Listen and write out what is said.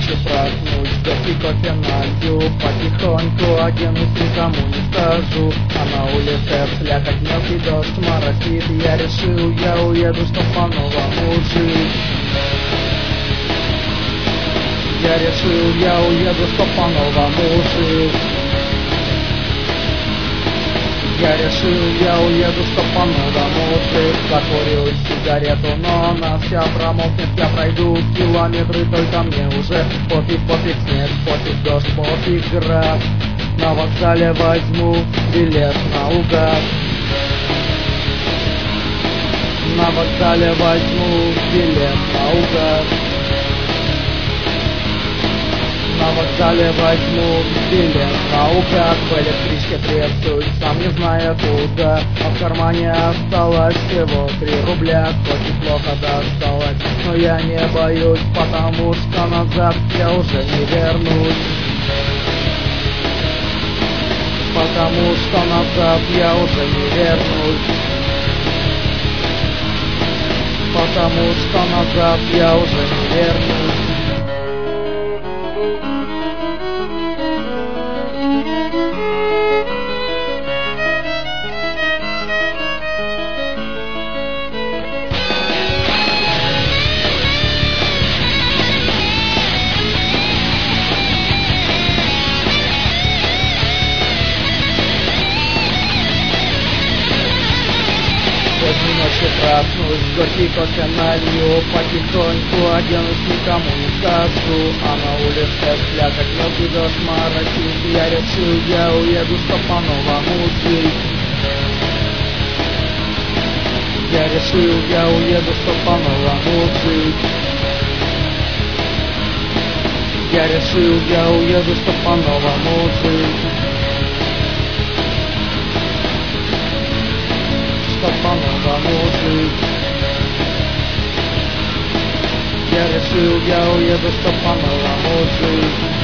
ночи проснусь, допить кофе налью, потихоньку оденусь, никому не скажу. А на улице слякоть, мелкий дождь моросит. Я решил, я уеду, чтоб по-новому жить. Я решил, я уеду, чтоб по-новому жить. Я решил, я уеду, чтоб по-новому жить. Закурю сигарету, но она вся промокнет. Я пройду километры, только мне уже пофиг, пофиг снег, пофиг дождь, пофиг град. На вокзале возьму билет наугад. На вокзале возьму билет наугад. На вокзале возьму билет наугад. В электричке трясусь, сам не зная куда. А в кармане осталось всего 3 рубля. Хоть и плохо досталось, но я не боюсь, потому что назад я уже не вернусь. Потому что назад я уже не вернусь. Потому что назад я уже не вернусь. Поздней ночью проснусь, горький кофе налью, потихоньку оденусь, никому не скажу. А на улице слякоть, мелкий дождь моросит. Я решил, я уеду, чтоб по-новому жить. Я решил, я уеду, чтоб по-новому жить. Я решил, я уеду, чтоб по-новому жить. Чтоб по-новому жить. Я решил, я уеду, чтоб по-новому жить.